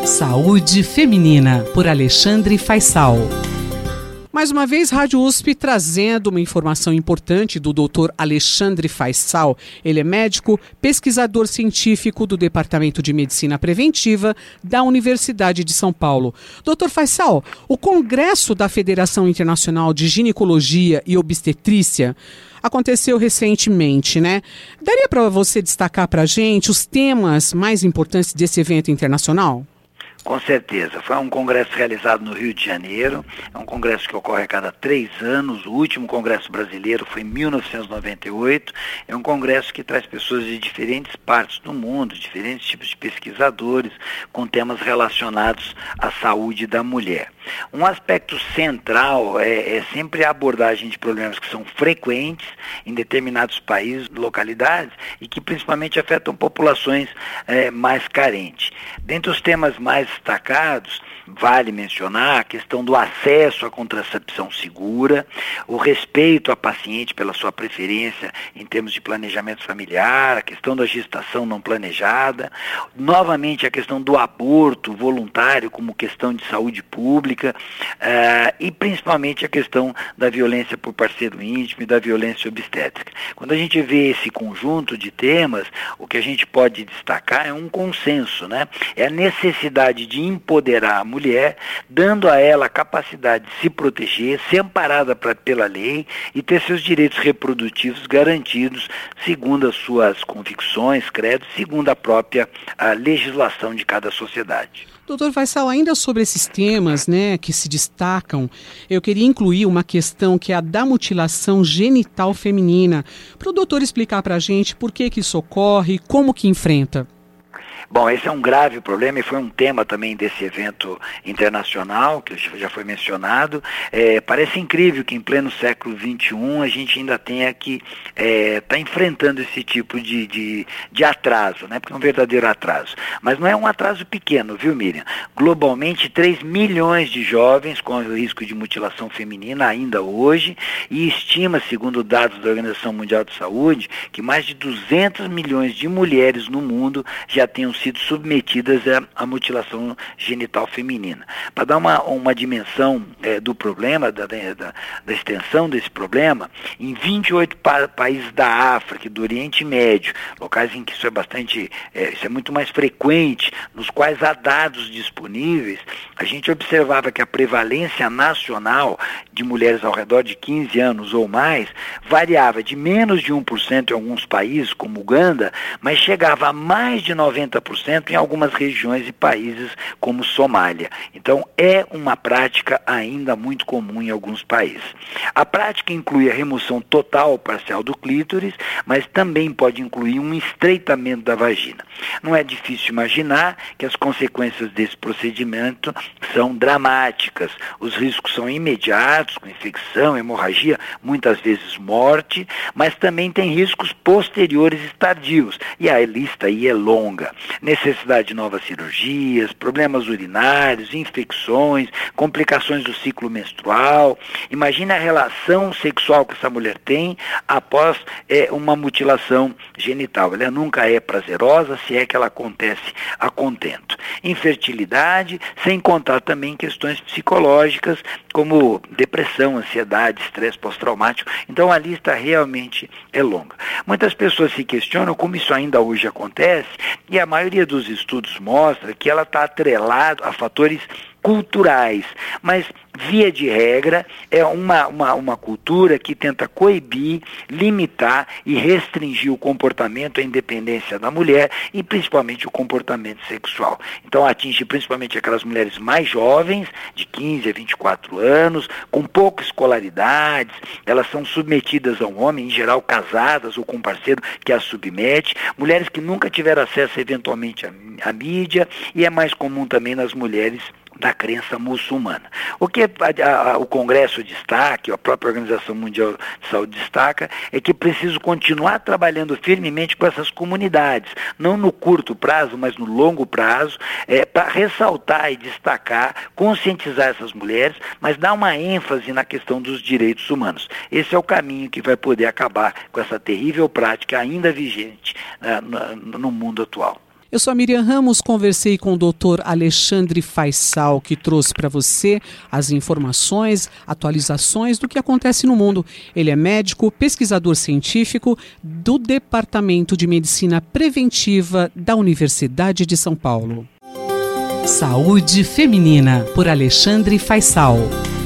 Saúde Feminina, por Alexandre Faisal. Mais uma vez, Rádio USP trazendo uma informação importante do Dr. Alexandre Faisal. Ele é médico, pesquisador científico do Departamento de Medicina Preventiva da Universidade de São Paulo. Dr. Faisal, o Congresso da Federação Internacional de Ginecologia e Obstetrícia aconteceu recentemente, né? Daria para você destacar para a gente os temas mais importantes desse evento internacional? Com certeza. Foi um congresso realizado no Rio de Janeiro, é um congresso que ocorre a cada 3 anos, o último congresso brasileiro foi em 1998, é um congresso que traz pessoas de diferentes partes do mundo, diferentes tipos de pesquisadores, com temas relacionados à saúde da mulher. Um aspecto central é sempre a abordagem de problemas que são frequentes em determinados países, localidades, e que principalmente afetam populações mais carentes. Dentre os temas mais destacados, vale mencionar a questão do acesso à contracepção segura, o respeito à paciente pela sua preferência em termos de planejamento familiar, a questão da gestação não planejada, novamente a questão do aborto voluntário como questão de saúde pública e principalmente a questão da violência por parceiro íntimo e da violência obstétrica. Quando a gente vê esse conjunto de temas, o que a gente pode destacar é um consenso, né? É a necessidade de empoderar a mulher, dando a ela a capacidade de se proteger, ser amparada pela lei e ter seus direitos reprodutivos garantidos segundo as suas convicções, credos, segundo a própria legislação de cada sociedade. Doutor Faisal, ainda sobre esses temas, né, que se destacam, eu queria incluir uma questão que é a da mutilação genital feminina, para o doutor explicar para a gente por que isso ocorre e como que enfrenta. Bom, esse é um grave problema e foi um tema também desse evento internacional, que já foi mencionado. Parece incrível que em pleno século XXI a gente ainda tenha que estar enfrentando esse tipo de atraso, né? Porque é um verdadeiro atraso. Mas não é um atraso pequeno, viu, Miriam? Globalmente, 3 milhões de jovens correm o risco de mutilação feminina ainda hoje e estima, segundo dados da Organização Mundial de Saúde, que mais de 200 milhões de mulheres no mundo já tenham sido submetidas à mutilação genital feminina. Para dar uma dimensão do problema, da extensão desse problema, em 28 países da África e do Oriente Médio, locais em que isso é muito mais frequente, nos quais há dados disponíveis, a gente observava que a prevalência nacional de mulheres ao redor de 15 anos ou mais variava de menos de 1% em alguns países, como Uganda, mas chegava a mais de 90% em algumas regiões e países como Somália. Então, é uma prática ainda muito comum em alguns países. A prática inclui a remoção total ou parcial do clítoris, mas também pode incluir um estreitamento da vagina. Não é difícil imaginar que as consequências desse procedimento são dramáticas. Os riscos são imediatos, com infecção, hemorragia, muitas vezes morte, mas também tem riscos posteriores e tardios, e a lista aí é longa. Necessidade de novas cirurgias, problemas urinários, infecções, complicações do ciclo menstrual. Imagina a relação sexual que essa mulher tem após uma mutilação genital. Ela nunca é prazerosa, se é que ela acontece a contento. Infertilidade, sem contar também questões psicológicas, como depressão, ansiedade, estresse pós-traumático. Então a lista realmente é longa. Muitas pessoas se questionam como isso ainda hoje acontece, e a maioria dos estudos mostra que ela está atrelada a fatores culturais, mas via de regra é uma cultura que tenta coibir, limitar e restringir o comportamento, a independência da mulher e principalmente o comportamento sexual. Então atinge principalmente aquelas mulheres mais jovens, de 15 a 24 anos, com pouca escolaridade, elas são submetidas a um homem, em geral casadas ou com um parceiro que as submete, mulheres que nunca tiveram acesso eventualmente à mídia, e é mais comum também nas mulheres da crença muçulmana. O que o Congresso destaca, a própria Organização Mundial de Saúde destaca, é que é preciso continuar trabalhando firmemente com essas comunidades, não no curto prazo, mas no longo prazo, para ressaltar e destacar, conscientizar essas mulheres, mas dar uma ênfase na questão dos direitos humanos. Esse é o caminho que vai poder acabar com essa terrível prática ainda vigente no mundo atual. Eu sou a Miriam Ramos, conversei com o Dr. Alexandre Faisal, que trouxe para você as informações, atualizações do que acontece no mundo. Ele é médico, pesquisador científico do Departamento de Medicina Preventiva da Universidade de São Paulo. Saúde Feminina, por Alexandre Faisal.